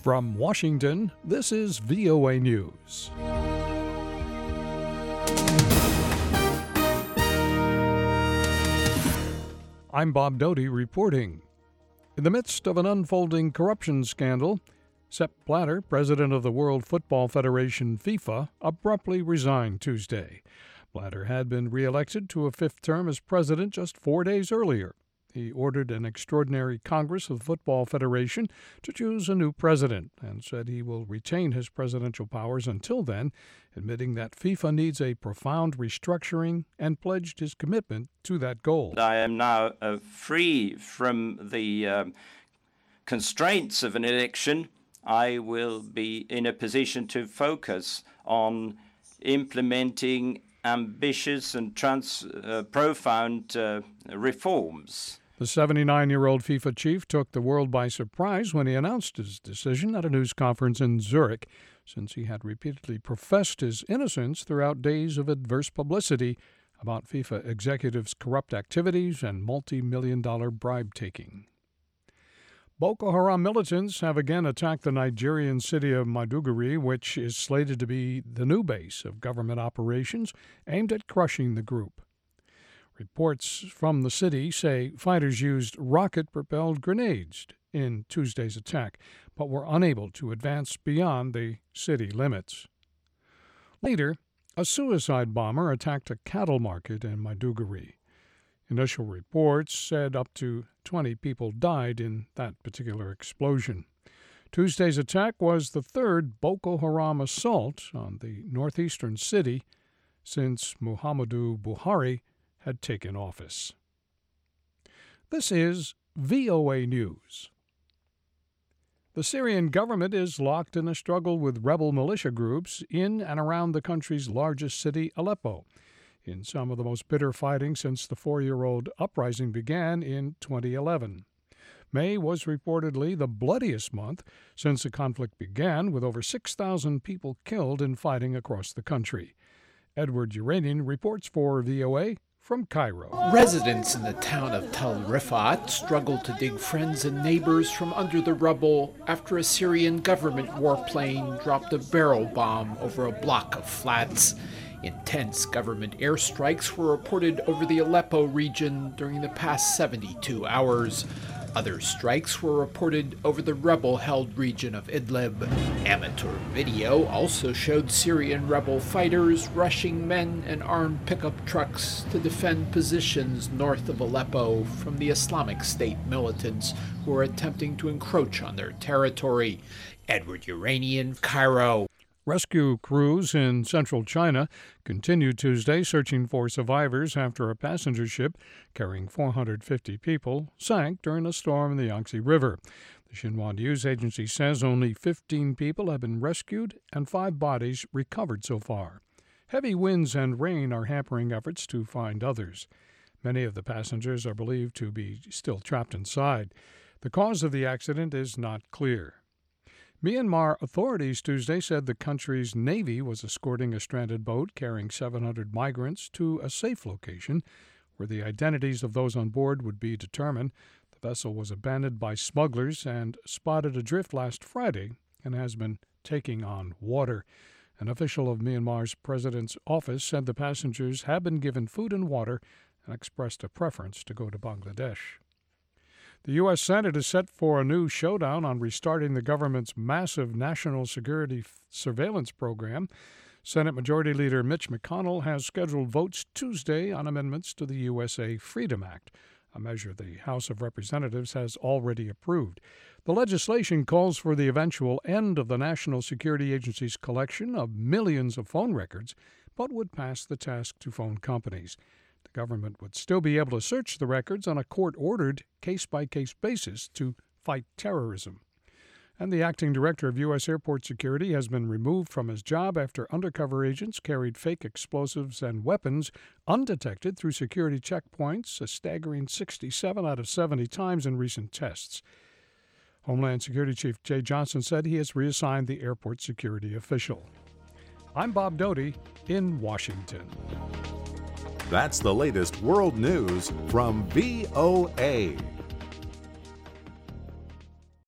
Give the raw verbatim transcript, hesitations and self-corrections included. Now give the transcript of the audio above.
From Washington, this is V O A News. I'm Bob Doty reporting. In the midst of an unfolding corruption scandal, Sepp Blatter, president of the World Football Federation FIFA, abruptly resigned Tuesday. Blatter had been re-elected to a fifth term as president just four days earlier. He ordered an extraordinary Congress of the Football Federation to choose a new president and said he will retain his presidential powers until then, admitting that FIFA needs a profound restructuring and pledged his commitment to that goal. I am now uh, free from the um, constraints of an election. I will be in a position to focus on implementing ambitious and trans, uh, profound uh, reforms. The seventy-nine-year-old FIFA chief took the world by surprise when he announced his decision at a news conference in Zurich, since he had repeatedly professed his innocence throughout days of adverse publicity about FIFA executives' corrupt activities and multi-million dollar bribe-taking. Boko Haram militants have again attacked the Nigerian city of Maiduguri, which is slated to be the new base of government operations aimed at crushing the group. Reports from the city say fighters used rocket-propelled grenades in Tuesday's attack, but were unable to advance beyond the city limits. Later, a suicide bomber attacked a cattle market in Maiduguri. Initial reports said up to twenty people died in that particular explosion. Tuesday's attack was the third Boko Haram assault on the northeastern city since Muhammadu Buhari had taken office. This is V O A News. The Syrian government is locked in a struggle with rebel militia groups in and around the country's largest city, Aleppo, in some of the most bitter fighting since the four-year-old uprising began in twenty eleven. May was reportedly the bloodiest month since the conflict began, with over six thousand people killed in fighting across the country. Edward Uranian reports for V O A from Cairo. Residents in the town of Tel Rifat struggled to dig friends and neighbors from under the rubble after a Syrian government warplane dropped a barrel bomb over a block of flats. Intense government airstrikes were reported over the Aleppo region during the past seventy-two hours. Other strikes were reported over the rebel-held region of Idlib. Amateur video also showed Syrian rebel fighters rushing men and armed pickup trucks to defend positions north of Aleppo from the Islamic State militants who are attempting to encroach on their territory. Edward Uranian, Cairo. Rescue crews in central China continued Tuesday searching for survivors after a passenger ship carrying four hundred fifty people sank during a storm in the Yangtze River. The Xinhua news agency says only fifteen people have been rescued and five bodies recovered so far. Heavy winds and rain are hampering efforts to find others. Many of the passengers are believed to be still trapped inside. The cause of the accident is not clear. Myanmar authorities Tuesday said the country's Navy was escorting a stranded boat carrying seven hundred migrants to a safe location where the identities of those on board would be determined. The vessel was abandoned by smugglers and spotted adrift last Friday and has been taking on water. An official of Myanmar's president's office said the passengers have been given food and water and expressed a preference to go to Bangladesh. The U S Senate is set for a new showdown on restarting the government's massive national security f- surveillance program. Senate Majority Leader Mitch McConnell has scheduled votes Tuesday on amendments to the U S A Freedom Act, a measure the House of Representatives has already approved. The legislation calls for the eventual end of the National Security Agency's collection of millions of phone records, but would pass the task to phone companies. The government would still be able to search the records on a court-ordered, case-by-case basis to fight terrorism. And the acting director of U S Airport Security has been removed from his job after undercover agents carried fake explosives and weapons undetected through security checkpoints a staggering sixty-seven out of seventy times in recent tests. Homeland Security Chief Jay Johnson said he has reassigned the airport security official. I'm Bob Doty in Washington. That's the latest world news from V O A.